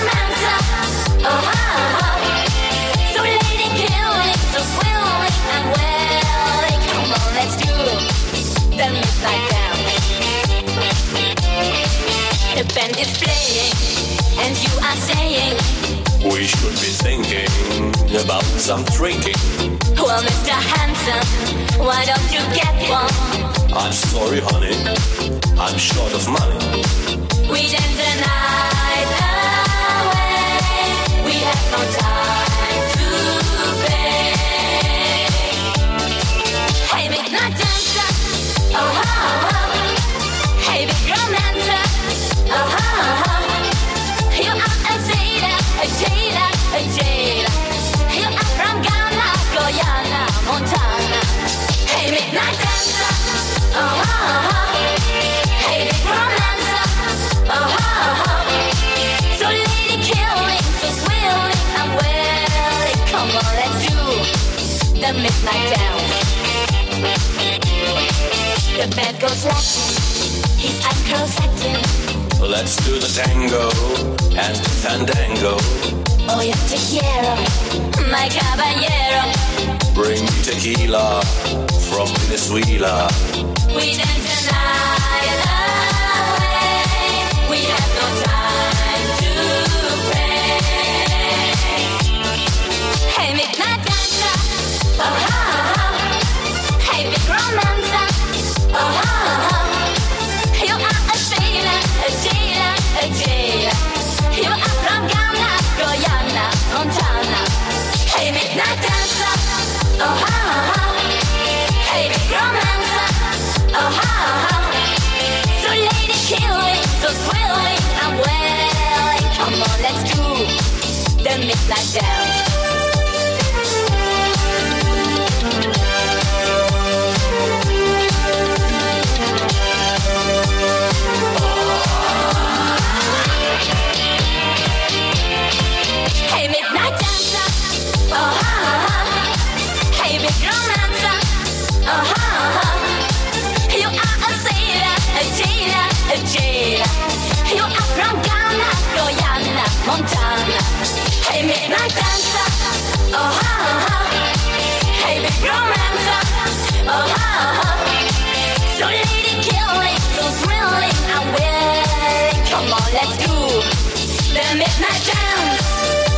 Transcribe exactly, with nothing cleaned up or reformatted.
romancer. Oh, oh, oh. So lady killing, so swilling and welling. Come on, let's do the midnight dance. The band is playing, and you are saying we should be thinking about some drinking. well, Mister Handsome, why don't you get one? I'm sorry, honey, I'm short of money. We dance the night away, we have no time to pay. Hey, midnight dancer, oh, oh, oh. Hey, big romancer, oh, oh, oh. You are a sailor, a jailer, a jailer. You are from Ghana, Guyana, Montana. Hey, midnight dancer, oh, oh, oh. Hey, big romancer, oh, oh, oh. So lady killing, so swilling and welling. Come on, let's do the midnight dance. The bed goes Latin, his eyes curl satin. Let's do the tango and the fandango. Oh, yeah, te quiero, my caballero. Bring me tequila from Venezuela. We dance the night away, we have no time to pray. Hey, midnight dancer, oh, oh, oh. Hey, big romancer, oh, oh, oh. You are a sailor, a jailer, a jailer. You are from Ghana, Guyana, Montana. Hey, midnight dancer, oh, oh, oh. Hey, big romancer, oh, oh, oh. So lady killing, so swilling and welling. Come on, let's do the midnight dance. Hey, midnight dancer, oh, oh, oh. Hey, big romancer, oh, oh, oh. You are a sailor, a jailer, a jailer. You are from Ghana, Guyana, Montana. Hey, midnight dancer, oh, oh, oh. Hey, big romancer, oh, oh, oh. So lady killing, so thrilling and willing. Come on, let's do the midnight dance.